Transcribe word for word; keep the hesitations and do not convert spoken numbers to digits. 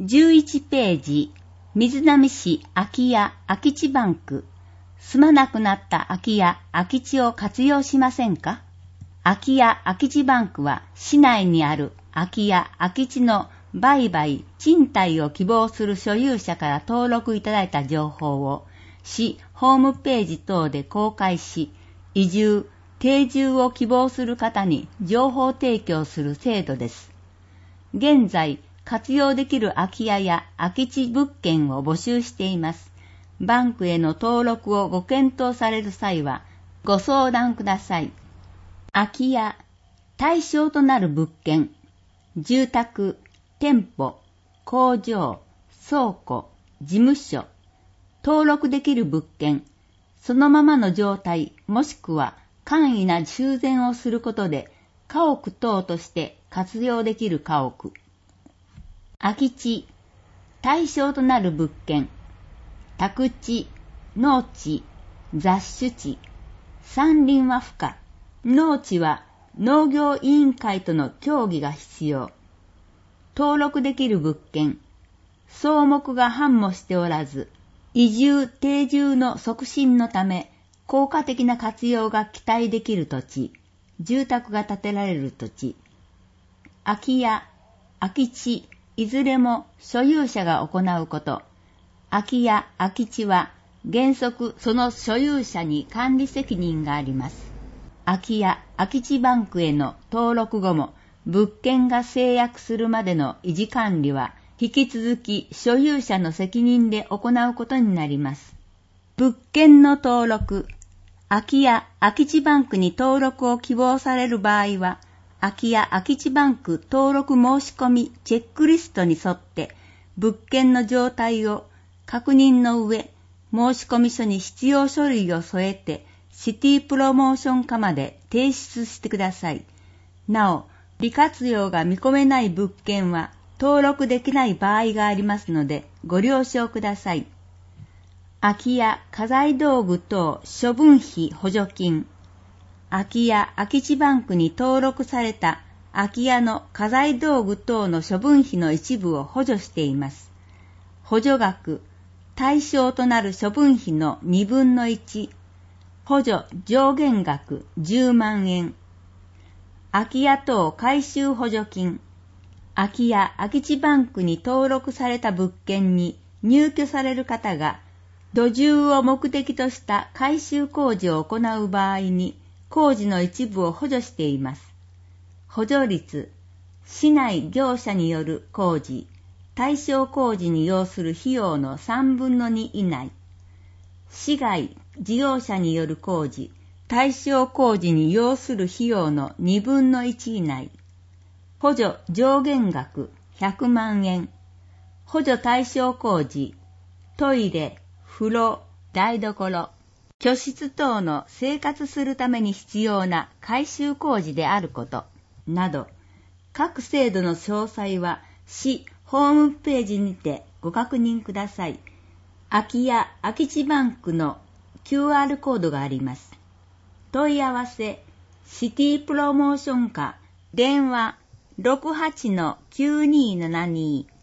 じゅういちページ、瑞浪市空き家空き地バンク。住まなくなった空き家空き地を活用しませんか？空き家空き地バンクは市内にある空き家空き地の売買、賃貸を希望する所有者から登録いただいた情報を市ホームページ等で公開し、移住、定住を希望する方に情報提供する制度です。現在、活用できる空き家や空き地物件を募集しています。バンクへの登録をご検討される際はご相談ください。空き家、対象となる物件、住宅、店舗、工場、倉庫、事務所、登録できる物件、そのままの状態もしくは簡易な修繕をすることで家屋等として活用できる家屋。空き地、対象となる物件、宅地、農地、雑種地、山林は不可、農地は農業委員会との協議が必要。登録できる物件、草木が繁茂しておらず、移住・定住の促進のため、効果的な活用が期待できる土地、住宅が建てられる土地、空き家、空き地、いずれも所有者が行うこと。空き家、空き地は原則その所有者に管理責任があります。空き家、空き地バンクへの登録後も物件が成約するまでの維持管理は引き続き所有者の責任で行うことになります。物件の登録、空き家、空き地バンクに登録を希望される場合は、空き家空き地バンク登録申し込みチェックリストに沿って物件の状態を確認の上、申込書に必要書類を添えてシティプロモーション課まで提出してください。なお、利活用が見込めない物件は登録できない場合がありますのでご了承ください。空き家家財道具等処分費補助金。空き家空き地バンクに登録された空き家の家財道具等の処分費の一部を補助しています。補助額、対象となる処分費のにぶんのいち、補助上限額じゅうまんえん。空き家等改修補助金。空き家空き地バンクに登録された物件に入居される方が土住を目的とした改修工事を行う場合に工事の一部を補助しています。補助率、市内業者による工事、対象工事に要する費用のさんぶんのに以内。市外事業者による工事、対象工事に要する費用のにぶんのいち以内。補助上限額ひゃくまんえん。補助対象工事、トイレ、風呂、台所、居室等の生活するために必要な改修工事であることなど、各制度の詳細は市ホームページにてご確認ください。空き家空き地バンクの キューアール コードがあります。問い合わせ、シティプロモーション課、電話 ろくはちのきゅうにーななにー